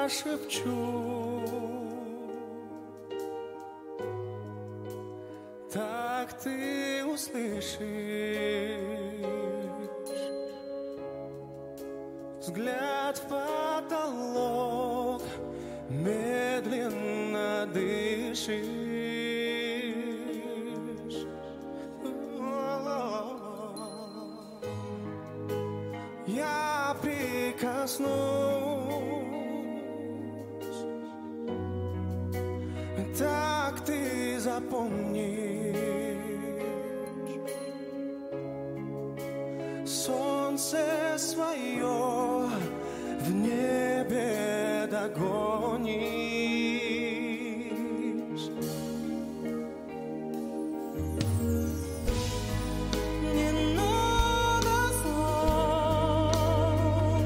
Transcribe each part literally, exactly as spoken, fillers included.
прошепчу, так ты услышишь взгляд в потолок, медленно дышишь. Я прикоснусь, так ты запомнишь. Солнце свое в небе догонишь. Не надо слов,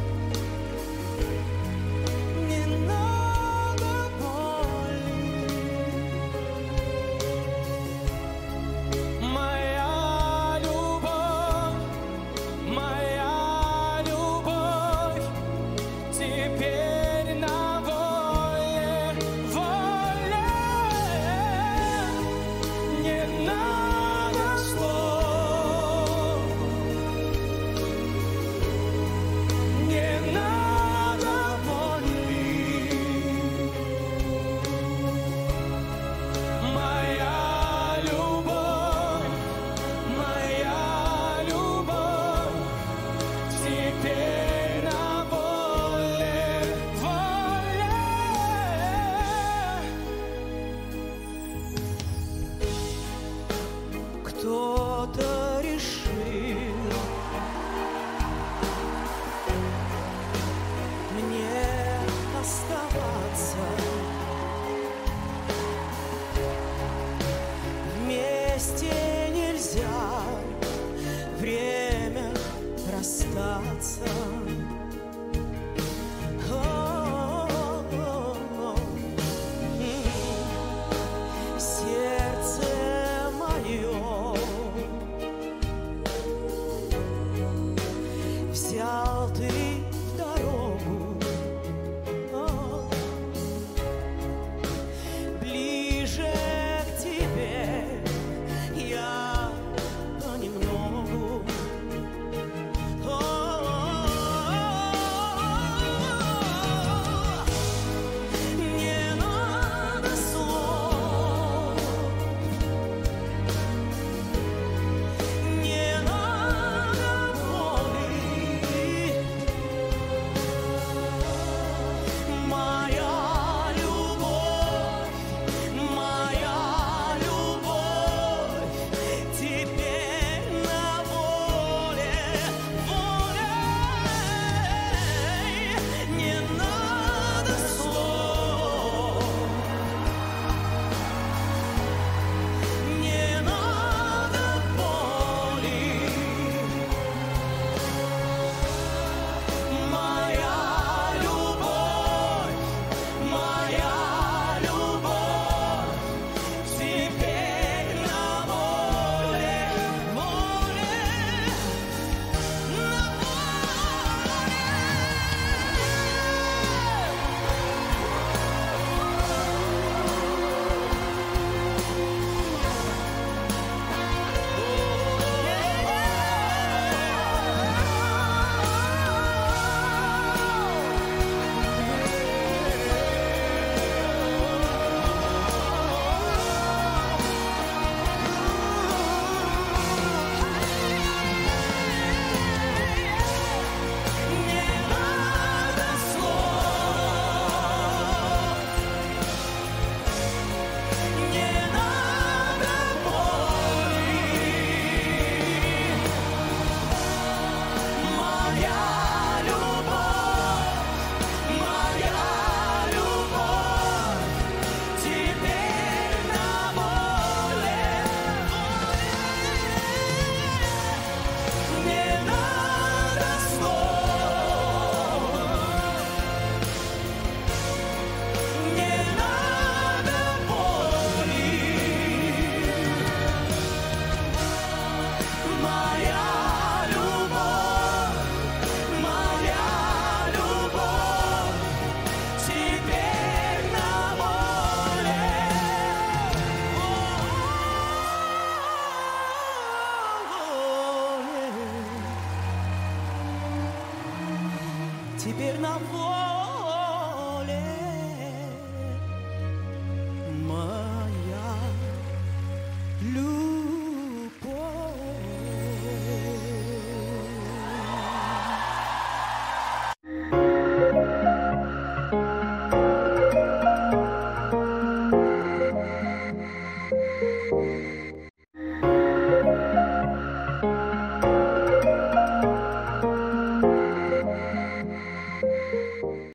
не надо боли. Моя любовь, моя любовь теперь на воле, воле. Не надо слов, не надо боли. Моя любовь, моя любовь теперь на воле, воле. Кто-то решил мне оставаться вместе нельзя, время расстаться. О-о-о. Сердце мое взял ты в дорогу, О, ближе к тебе я понемногу. О, теперь на воле.